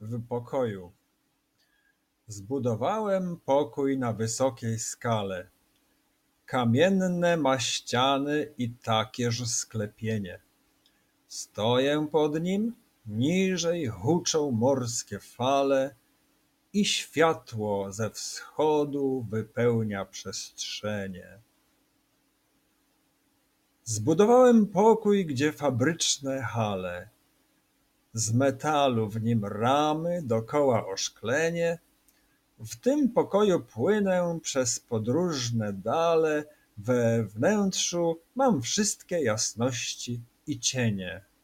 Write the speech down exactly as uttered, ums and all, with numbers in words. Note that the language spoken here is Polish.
w pokoju. Zbudowałem pokój na wysokiej skale. Kamienne ma ściany i takież sklepienie. Stoję pod nim, niżej huczą morskie fale i światło ze wschodu wypełnia przestrzenie. Zbudowałem pokój, gdzie fabryczne hale. Z metalu w nim ramy, dokoła oszklenie. W tym pokoju płynę przez podróżne dale, we wnętrzu mam wszystkie jasności i cienie.